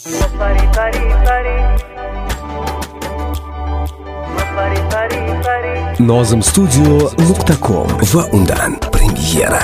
nozimstudio.com va undan premyera.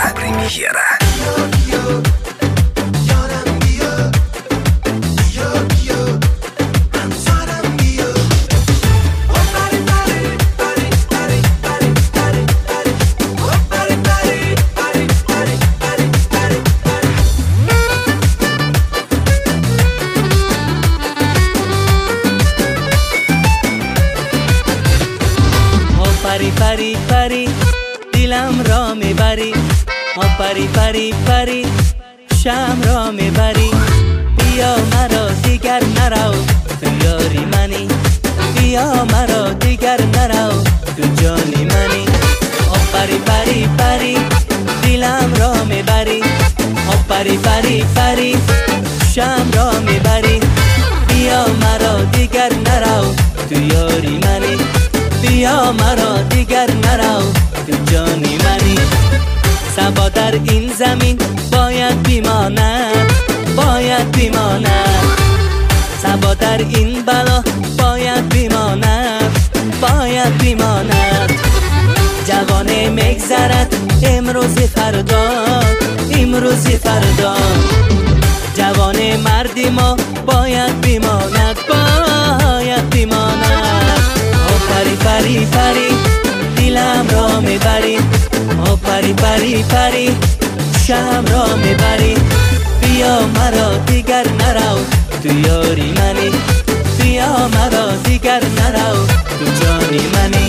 پری پری پری دیلم را میبری، پری پری پری شم را میبری. بیا مرا دیگر نرو تو یاری منی، بیا مرا دیگر نرو تو جانی منی. پری پری پری دیلم را میبری، پری پری پری شم را میبری. بیا مرا دیگر نرو تو یاری منی، بیا مرا دیگر نرو تو جانی منی. صبا در این زمین باید بیماند، باید بیماند. صبا در این بلا باید بیماند، باید بیماند. جوانه مگذرد امروز فردا، امروز فردا. جوانه مردی ما باید بیماند، باید بیماند. پری پری پری دیلم را میبری، پری پری پری شم را میبری. بیا مرا دیگر نرو تو یاری منی، بیا مرا دیگر نرو تو جانی منی.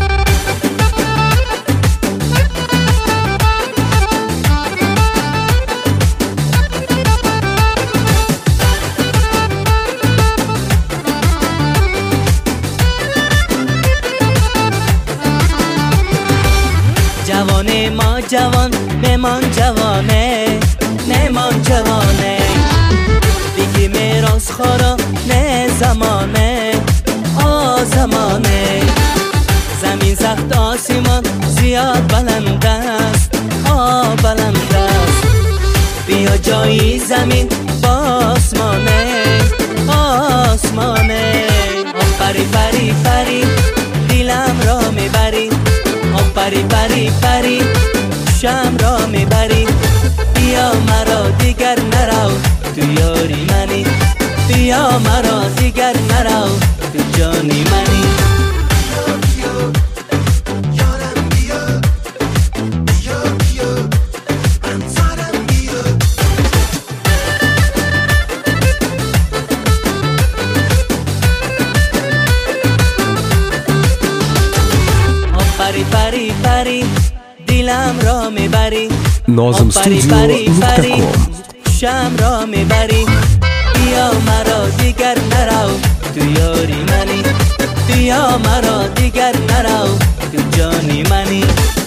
جوانه ما جوان بمان جوانه، نمان جوانه. دیگه میراث خورا نه زمانه، زمانه. زمین سخت آسمان زیاد بلند است، بلند است. بیا جایی زمین با آسمانه، آسمانه. پری پری پری دیلم را میبری، پری پری پری شم را میبری. بیا مرا دیگر نرو تو یاری منی، بیا مرا دیگر نرو تو جانی منی. پری پری پری دیلم را میبری، nozimstudio.com شم را میبری. بیا مرا دیگر نرو تو یاری منی، بیا مرا دیگر نرو تو جانی منی.